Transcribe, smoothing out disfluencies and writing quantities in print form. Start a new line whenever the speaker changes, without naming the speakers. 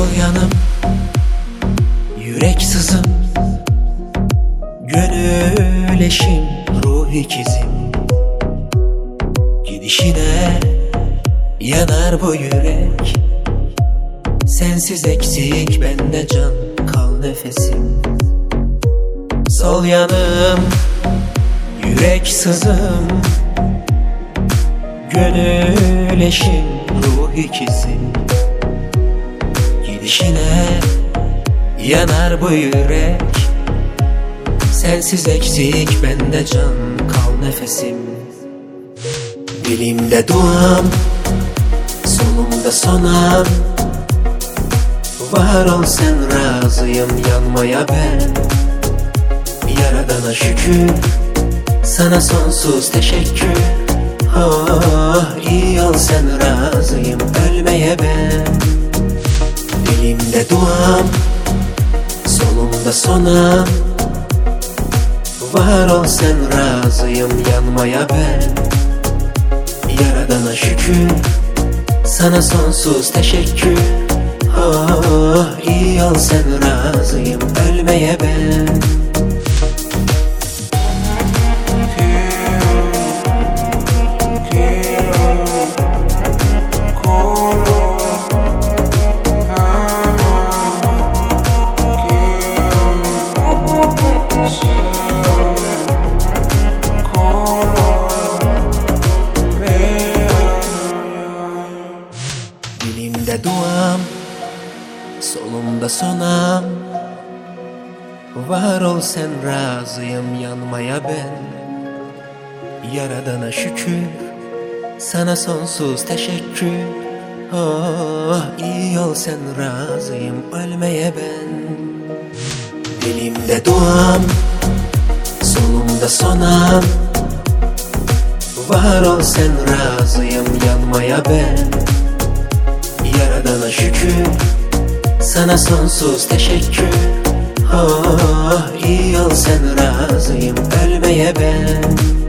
yanım, yürek sızım, gönül eşim, ruh ikizim. Gidişine yanar bu yürek, sensiz eksik bende can, kal nefesim. Sol yanım, yürek sızım, gönül eşim, ruh ikizim. Gidişine yanar bu yürek, sensiz eksik bende can, kal nefesim. Dilimde duam, solumda sonam, var ol sen razıyım yanmaya ben. Yaradana şükür, sana sonsuz teşekkür. Oh, iyi ol sen razıyım ölmeye ben. Dilimde duam, solumda sonam, var ol sen razıyım yanmaya ben. Yaradana şükür, sana sonsuz teşekkür. Oh, iyi ol sen razıyım ölmeye ben. Dilimde duam, solumda sonam, var ol sen razıyım yanmaya ben. Yaradana şükür, sana sonsuz teşekkür. Oh, iyi ol sen razıyım ölmeye ben. Dilimde duam, solumda sonam, var ol sen razıyım yanmaya ben. Yaradana şükür, sana sonsuz teşekkür. Oh, iyi ol sen razıyım ölmeye ben.